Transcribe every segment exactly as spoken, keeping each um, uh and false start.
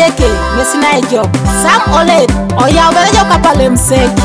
deke mesina ejo Sam Oled oya obere jo kapale mseki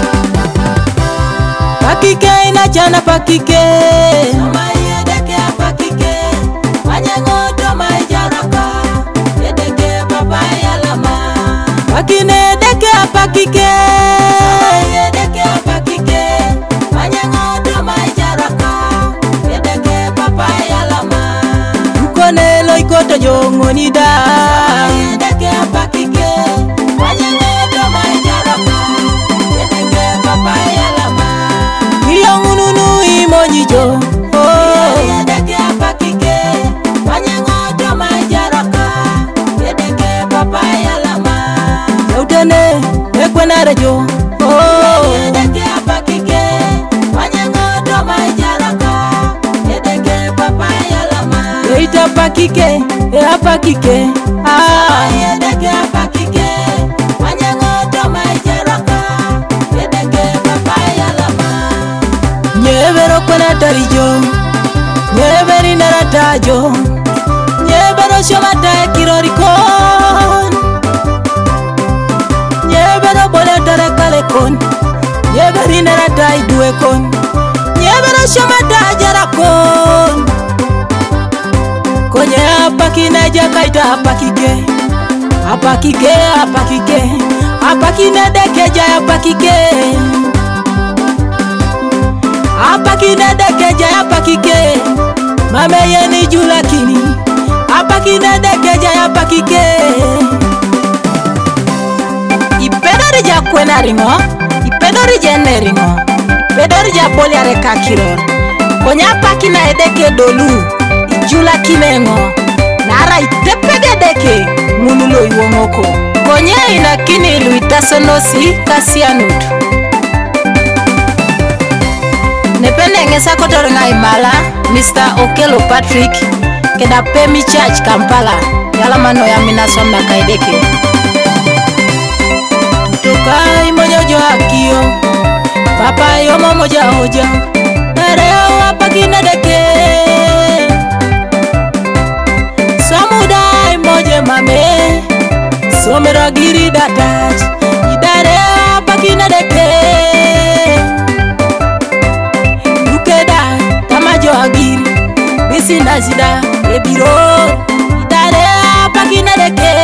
pakike ina jana pakike Somaye deke pakike wanyango to mai jaraka deke papa yalama pakine deke pakike Somaye deke pakike wanyango to mai jaraka deke papa yalama ukone lo ikoto jongoni da Somaye deke pakike wanyango to mai jaraka deke papa yalama Iyongununu imonyijo oh deke pakike wanyango to mai jaraka deke papa yalama yautene ekwena rejo oh deke pakike wanyango to mai jaraka deke papa yalama eita pakike e pakike ah deke pakike wanyango to mai jaraka deke papa yalama nyebero kwena tarijo nyeberi naratajo nyebero shomata kirorikon nyebero bole tare kalekon nyeberi naratai duekon nyebero shomata jarakon konye apakine jakaita apakike apakike apakike apakine deke jaya apakike apakine deke jaya apakike mame yeni julakini apakine deke jaya apakike ipedori ja kwena ringo ipedori jene ringo ipedori ja boli are kakiror konya apakina edeke dolu ijula kinengo nara itepege deke munulo iwongoko konye ina kini luitasonosi kasianutu nepene ngesa kotor ngai mala Mister Okelo Patrick keda Pemi Church Kampala yala mano ya mina somna kaideke tokai mojojo akio papa yo moja hoja nareo apakina deke samudai moje mame somera giri datat idare apakina deke ukeda tamajo agiri bisina zida ebiro idare apakina deke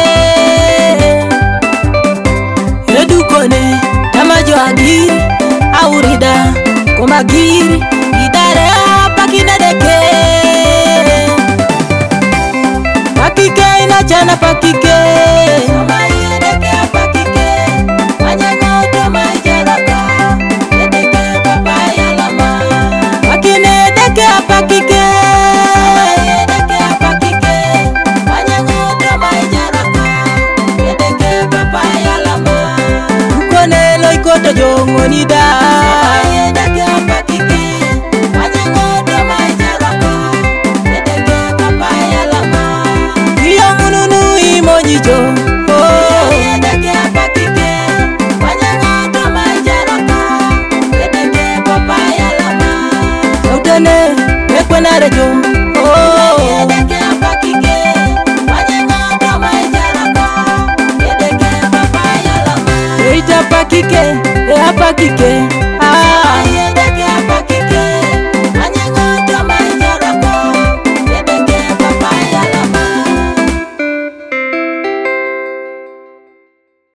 edukone tamajo agiri aurida komagiri idare apakina deke pakike ina jana pakike Somaye deke pakike wanyango to mai jaraka deke papa yalama pakine deke pakike Somaye deke pakike wanyango to mai jaraka deke papa yalama ukone lo ikoto jongoni da Somaye deke pakike wanyango to mai jaraka deke papa yalama iyongununu imonyijo oh deke pakike wanyango to mai jaraka deke papa yalama yautene ekwena rejo oh deke pakike wanyango to mai jaraka deke papa yalama eita pakike e apakike